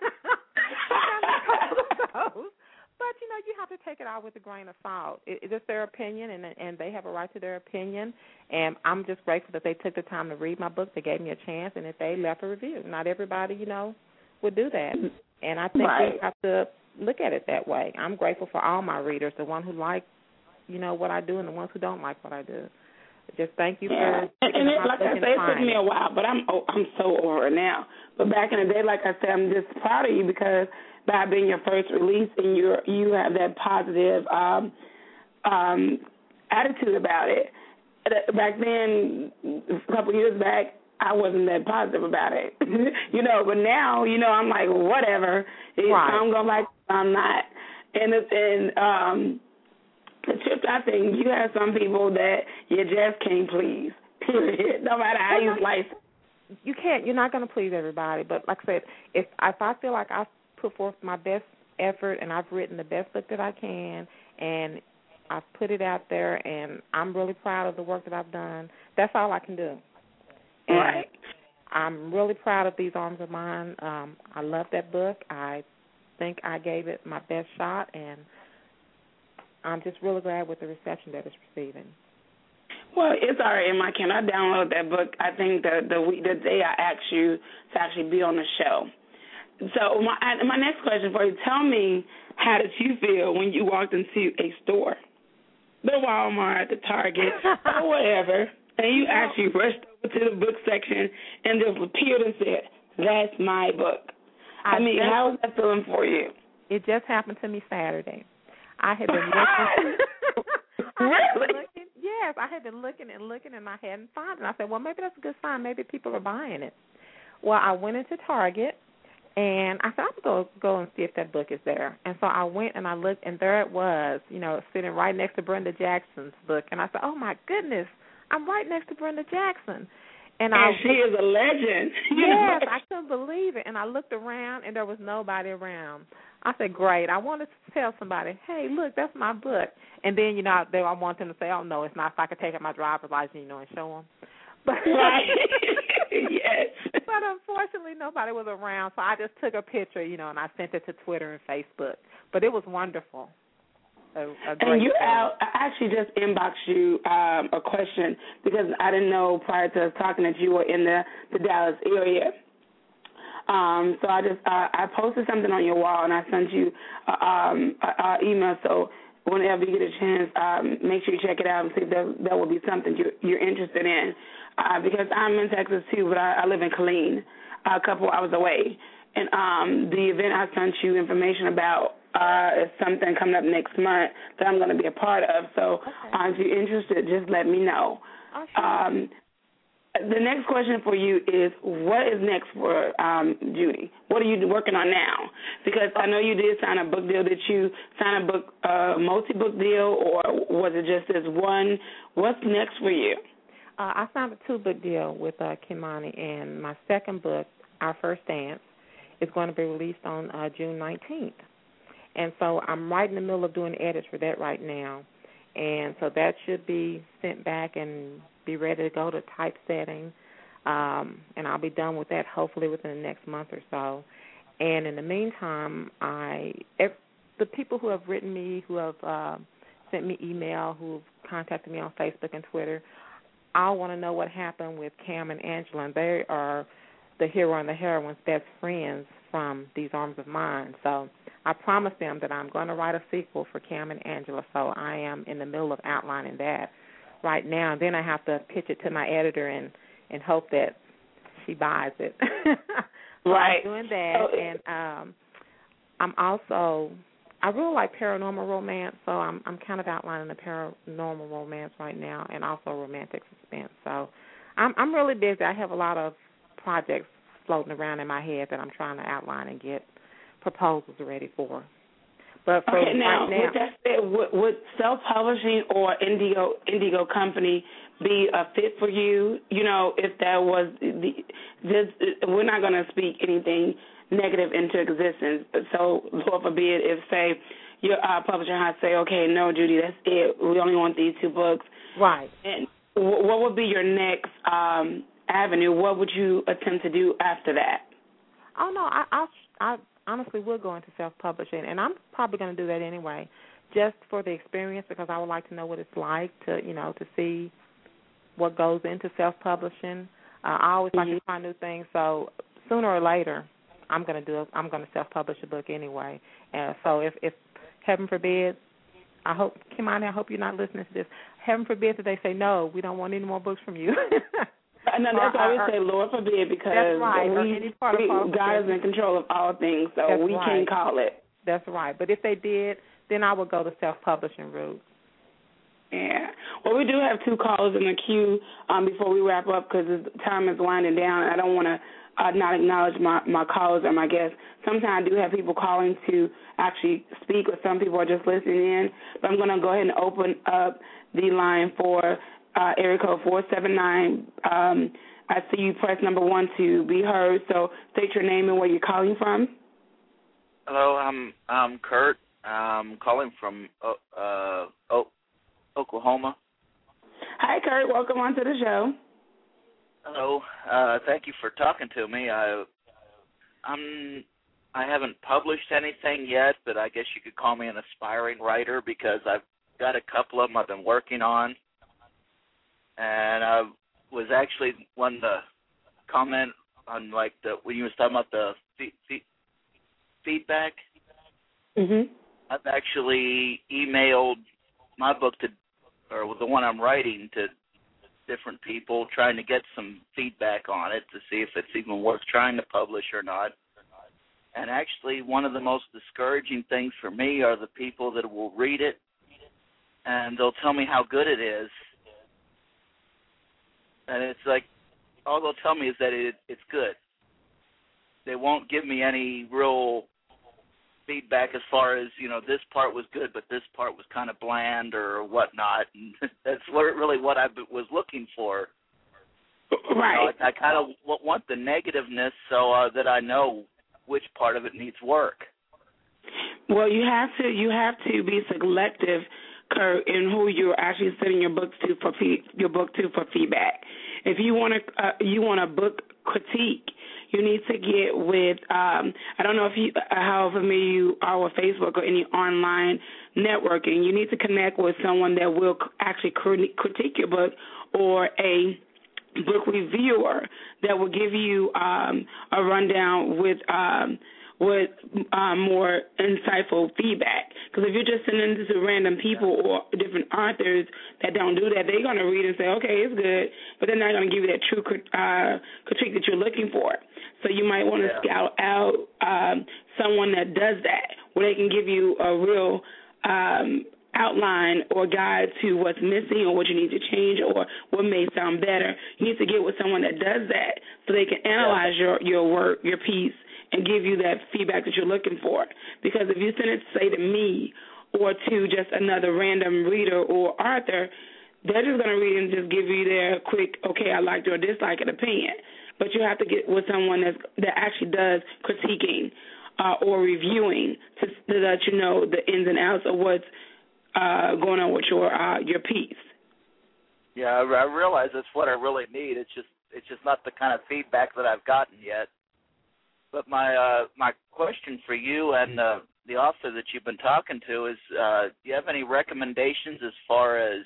Of those. But, you have to take it out with a grain of salt. It's their opinion, and they have a right to their opinion. And I'm just grateful that they took the time to read my book. They gave me a chance, and that they left a review. Not everybody, would do that. And I think we have to look at it that way. I'm grateful for all my readers, the ones who like, what I do, and the ones who don't like what I do. Just thank you for and like I said, it took me a while, but I'm so over it now. But back in the day, like I said, I'm just proud of you, because by being your first release, and you have that positive attitude about it. Back then, a couple of years back, I wasn't that positive about it, But now, I'm like, whatever. I'm gonna like, I'm not. And the trip, I think you have some people that you just can't please. Period. No matter how you slice it. You can't. You're not going to please everybody. But like I said, if I feel like I've put forth my best effort and I've written the best book that I can, and I've put it out there, and I'm really proud of the work that I've done, that's all I can do. And right. I'm really proud of These Arms of Mine. I love that book. I think I gave it my best shot, and I'm just really glad with the reception that it's receiving. Well, it's already in my can. I downloaded that book, I think, the day I asked you to actually be on the show. So my next question for you, tell me, how did you feel when you walked into a store, the Walmart, the Target, or whatever, and you actually rushed over to the book section and just appeared and said, that's my book? How was that feeling for you? It just happened to me Saturday. I had been looking. Really? Yes, I had been looking, and I hadn't found it. I said, well, maybe that's a good sign. Maybe people are buying it. Well, I went into Target, And I said, I'm going to go and see if that book is there. And so I went and I looked, and there it was, sitting right next to Brenda Jackson's book. And I said, oh, my goodness, I'm right next to Brenda Jackson. And she is a legend. Yes, I couldn't believe it. And I looked around, and there was nobody around. I said, great. I wanted to tell somebody, hey, look, that's my book. And then, I want them to say, oh, no, it's not. If I could take out my driver's license, and show them. But, right. Yes. But unfortunately, nobody was around, so I just took a picture, and I sent it to Twitter and Facebook. But it was wonderful. A great I actually just inboxed you a question because I didn't know prior to us talking that you were in the Dallas area. So I posted something on your wall and I sent you an email. So whenever you get a chance, make sure you check it out and see if that will be something you're interested in. Because I'm in Texas too, but I live in Killeen, a couple hours away. And the event I sent you information about is something coming up next month that I'm going to be a part of. So if you're interested, just let me know. Okay. The next question for you is, what is next for Judy? What are you working on now? Because I know you did sign a book deal. Did you sign a multi-book deal, or was it just this one? What's next for you? I signed a 2-book deal with Kimani, and my second book, Our First Dance, is going to be released on June 19th. And so I'm right in the middle of doing edits for that right now. And so that should be sent back and be ready to go to typesetting. And I'll be done with that hopefully within the next month or so. And in the meantime, the people who have written me, who have sent me email, who have contacted me on Facebook and Twitter, I want to know what happened with Cam and Angela. And they are the hero and the heroine's best friends from These Arms of Mine. So I promised them that I'm going to write a sequel for Cam and Angela, so I am in the middle of outlining that right now. And then I have to pitch it to my editor and hope that she buys it. Right. I'm doing that, and I really like paranormal romance, so I'm kind of outlining the paranormal romance right now, and also romantic suspense. So I'm really busy. I have a lot of projects floating around in my head that I'm trying to outline and get proposals ready for. But for now, right now, with that said, would self-publishing or Indigo Company be a fit for you? If that was we're not going to speak anything negative into existence. So, Lord forbid, if say your publisher has to say, okay, no, Judy, that's it. We only want these 2 books. right. And what would be your next avenue? What would you attempt to do after that? Oh no, I honestly will go into self-publishing, and I'm probably going to do that anyway, just for the experience, because I would like to know what it's like to see what goes into self-publishing. I always like to try new things, so sooner or later, I'm going to self-publish a book anyway. So if heaven forbid, Kimani, I hope you're not listening to this. Heaven forbid that they say, no, we don't want any more books from you. No, that's why we say Lord forbid, because that's right. God is in control of all things, so that's we can't call it. That's right. But if they did, then I would go the self-publishing route. Yeah. Well, we do have 2 callers in the queue before we wrap up, because time is winding down. I don't want to not acknowledge my callers or my guests. Sometimes I do have people calling to actually speak, or some people are just listening in. But I'm going to go ahead and open up the line for area code 479. I see you press number 1 to be heard, so state your name and where you're calling from. Hello, I'm Kurt. I'm calling from Oklahoma. Hi, Kurt. Welcome on to the show. Hello. Thank you for talking to me. I haven't published anything yet, but I guess you could call me an aspiring writer, because I've got a couple of them I've been working on. And I was actually wanting to comment on when you was talking about the feedback. Mm-hmm. I've actually emailed my book or the one I'm writing, to different people, trying to get some feedback on it to see if it's even worth trying to publish or not. And actually, one of the most discouraging things for me are the people that will read it, and they'll tell me how good it is. And it's like, all they'll tell me is that it's good. they won't give me any real feedback as far as, this part was good, but this part was kind of bland or whatnot. And that's really what I was looking for. Right. I kind of want the negativeness so that I know which part of it needs work. Well, you have to be selective, Kurt, in who you're actually sending your book to for feedback. If you want a book critique, you need to get with I don't know how familiar you are with Facebook or any online networking. You need to connect with someone that will actually critique your book, or a book reviewer that will give you a rundown with more insightful feedback. Because if you're just sending this to random people or different authors that don't do that, they're going to read and say, okay, it's good, but they're not going to give you that true critique that you're looking for. So you might want to scout out someone that does that, where they can give you a real outline or guide to what's missing or what you need to change or what may sound better. You need to get with someone that does that so they can analyze your work, your piece, and give you that feedback that you're looking for. Because if you send it, say, to me or to just another random reader or author, they're just going to read and just give you their quick, okay, I liked or dislike it opinion. But you have to get with someone that actually does critiquing or reviewing to let you know the ins and outs of what's going on with your piece. Yeah, I realize that's what I really need. It's just not the kind of feedback that I've gotten yet. But my question for you and the author that you've been talking to is, do you have any recommendations as far as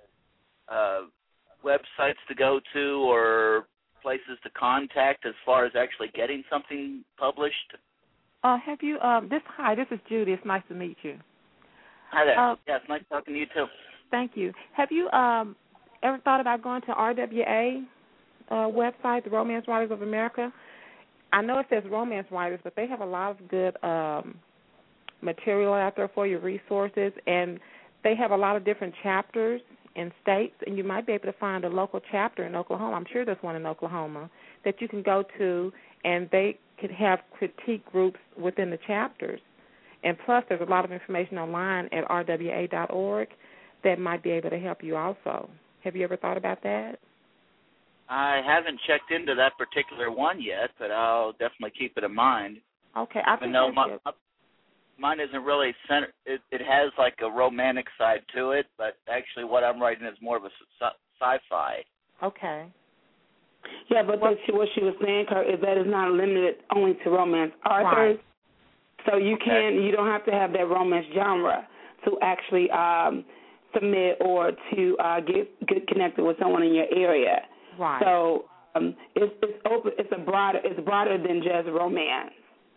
websites to go to or places to contact as far as actually getting something published? Have you? This is Judy. It's nice to meet you. Hi there. Yeah, it's nice talking to you too. Thank you. Have you ever thought about going to RWA website, the Romance Writers of America? I know it says romance writers, but they have a lot of good material out there for your resources, and they have a lot of different chapters in states, and you might be able to find a local chapter in Oklahoma. I'm sure there's one in Oklahoma that you can go to, and they could have critique groups within the chapters. And plus, there's a lot of information online at rwa.org that might be able to help you also. Have you ever thought about that? I haven't checked into that particular one yet, but I'll definitely keep it in mind. Okay, I think mine isn't really centered. It has like a romantic side to it, but actually what I'm writing is more of a sci-fi. Okay. Yeah, but what she was saying, Kurt, is that it's not limited only to romance authors. Right. So you don't have to have that romance genre to actually submit or to get connected with someone in your area. Right. So it's open. It's broader than just romance.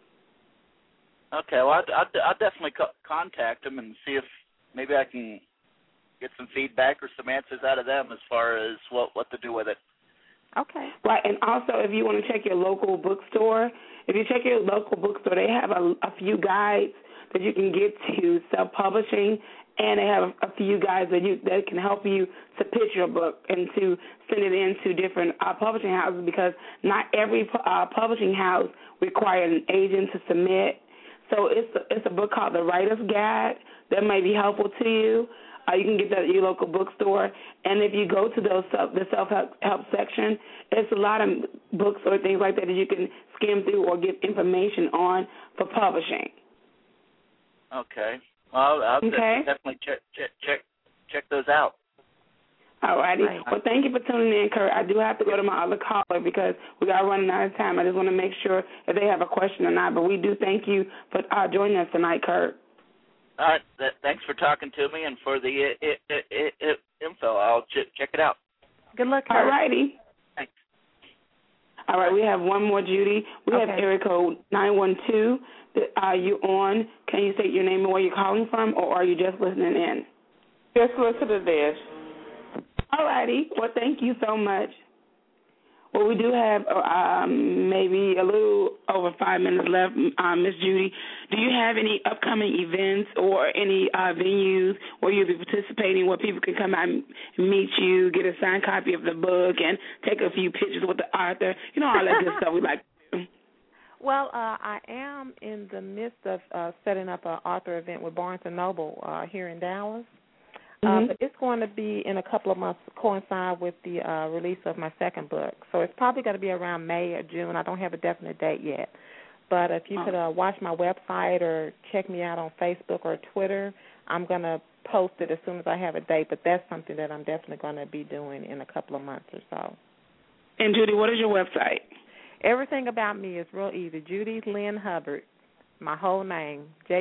Okay. Well, I'll definitely contact them and see if maybe I can get some feedback or some answers out of them as far as what to do with it. Okay. Right, and also if you want to check your local bookstore, they have a few guides that you can get to self-publishing, and they have a few guides that can help you to pitch your book and to send it into different publishing houses, because not every publishing house requires an agent to submit. So it's a book called The Writer's Guide that may be helpful to you. You can get that at your local bookstore. And if you go to the self-help section, there's a lot of books or things like that you can skim through or get information on for publishing. Okay. Well, I'll definitely check those out. All righty. Right. Well, thank you for tuning in, Kurt. I do have to go to my other caller because we got running out of time. I just want to make sure if they have a question or not. But we do thank you for joining us tonight, Kurt. All right. Thanks for talking to me and for the info. I'll check it out. Good luck, Kurt. All righty. Thanks. All right. We have one more, Judy. We have area code 912. Are you on? Can you state your name and where you're calling from, or are you just listening in? Just listening in. All righty. Well, thank you so much. Well, we do have maybe a little over 5 minutes left, Miss Judy. Do you have any upcoming events or any venues where you'll be participating where people can come out and meet you, get a signed copy of the book, and take a few pictures with the author? You know, all that good stuff we like to do. Well, I am in the midst of setting up an author event with Barnes & Noble here in Dallas. But it's going to be in a couple of months, coincide with the release of my second book. So it's probably going to be around May or June. I don't have a definite date yet. But if you could watch my website or check me out on Facebook or Twitter, I'm going to post it as soon as I have a date. But that's something that I'm definitely going to be doing in a couple of months or so. And, Judy, what is your website? Everything about me is real easy. Judy Lynn Hubbard, my whole name,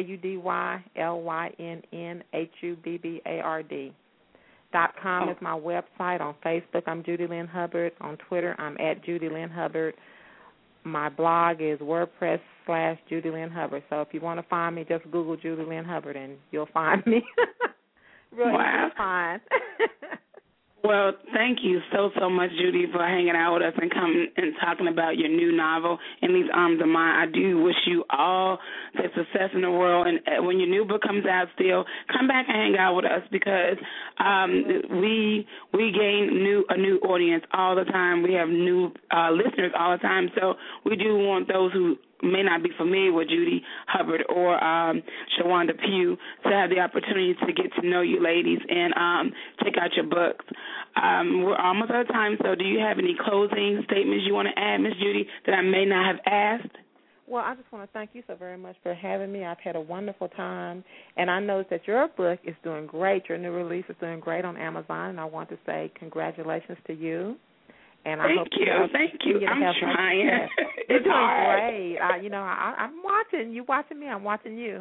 JudyLynnHubbard.com is my website. On Facebook, I'm Judy Lynn Hubbard. On Twitter, I'm at Judy Lynn Hubbard. My blog is WordPress/Judy Lynn Hubbard. So if you want to find me, just Google Judy Lynn Hubbard and you'll find me. Really easy to find. Well, thank you so much, Judy, for hanging out with us and coming and talking about your new novel, In These Arms of Mine. I do wish you all the success in the world. And when your new book comes out still, come back and hang out with us because we gain a new audience all the time. We have new listeners all the time. So we do want those who may not be familiar with Judy Hubbard or Shawanda Pugh to have the opportunity to get to know you ladies and check out your books. We're almost out of time, so do you have any closing statements you want to add, Miss Judy, that I may not have asked? Well, I just want to thank you so very much for having me. I've had a wonderful time, and I know that your book is doing great. Your new release is doing great on Amazon, and I want to say congratulations to you. And I hope Thank you. I'm trying. You're doing great. I'm watching. You watching me. I'm watching you.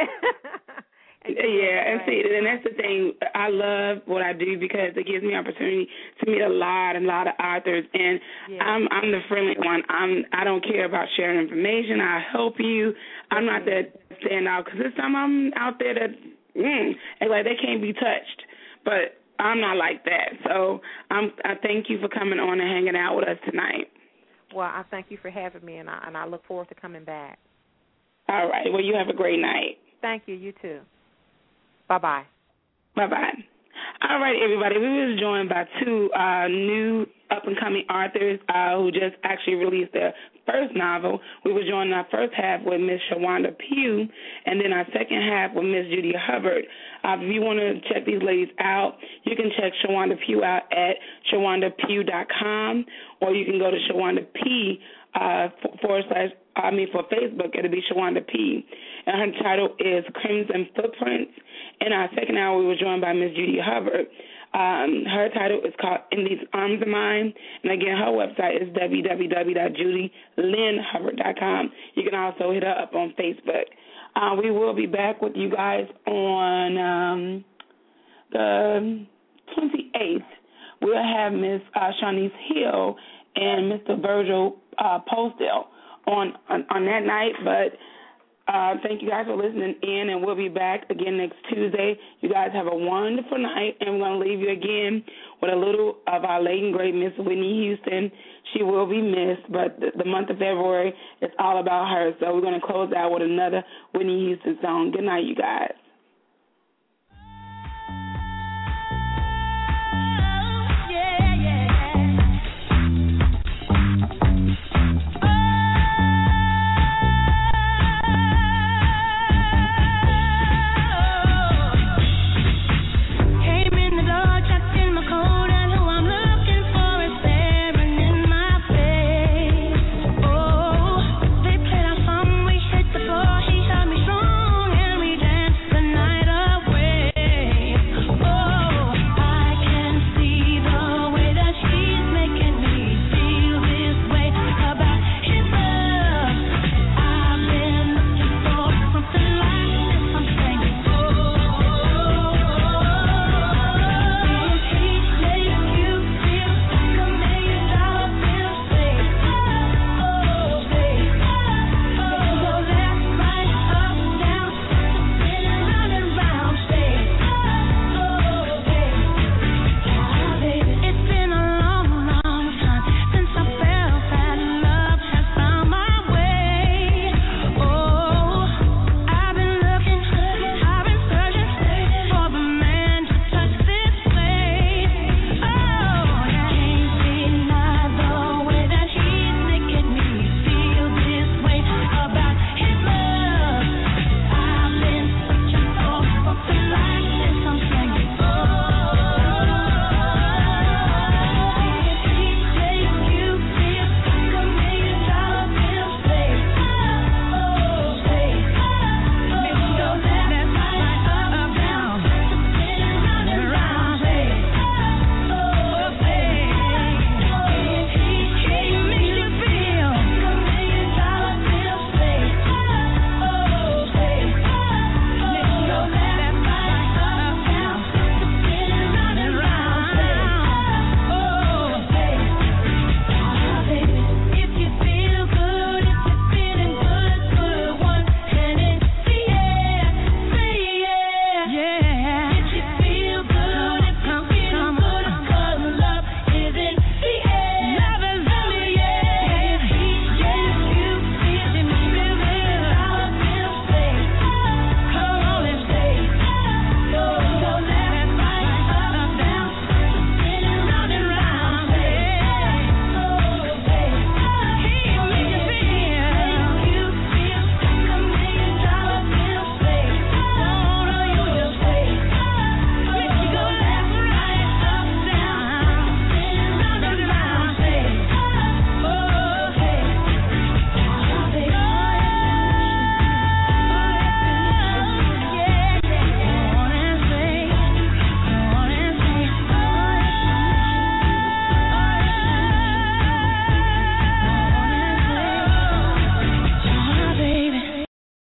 And that's the thing. I love what I do because it gives me opportunity to meet a lot of authors, and I'm the friendly one. I don't care about sharing information. I help you. I'm not that standout because there's some I'm out there that like they can't be touched, but I'm not like that. So I thank you for coming on and hanging out with us tonight. Well, I thank you for having me, and I look forward to coming back. All right. Well, you have a great night. Thank you. You too. Bye-bye. Bye-bye. All right, everybody. We were joined by two new up-and-coming authors who just actually released their first novel. We were joined in our first half with Miss Shawanda Pugh, and then our second half with Miss Judy Hubbard. If you want to check these ladies out, you can check Shawanda Pugh out at ShawandaPugh.com, or you can go to Shawanda P. for Facebook, it'll be Shawanda P. And her title is Crimson Footprints. In our second hour, we were joined by Miss Judy Hubbard. Her title is called In These Arms of Mine. And again, her website is www.judylynnhubbard.com. You can also hit her up on Facebook. We will be back with you guys on the 28th. We'll have Miss Shanice Hill and Mr. Virgil Postel on that night, but thank you guys for listening in, and we'll be back again next Tuesday. You guys have a wonderful night, and we're going to leave you again with a little of our late and great Miss Whitney Houston. She will be missed, but the month of February is all about her, so we're going to close out with another Whitney Houston song. Good night, you guys.